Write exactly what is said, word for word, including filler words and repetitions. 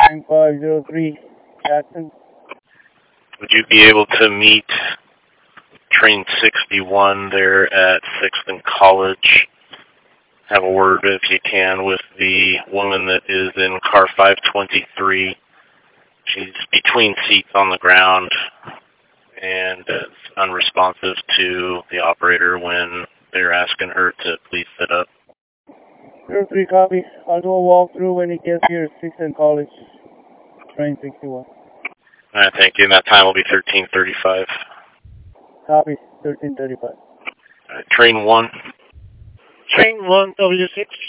nine five zero three, Jackson. Would you be able to meet train sixty-one there at sixth and College? Have a word, if you can, with the woman that is in car five twenty-three. She's between seats on the ground and is unresponsive to the operator when they're asking her to please sit up. zero three, copy. I'll do a walkthrough when he gets here at sixth and College. Train sixty-one. All right, thank you. And that time will be thirteen thirty-five. Copy, thirteen thirty-five. All right, train one. Train one, W six.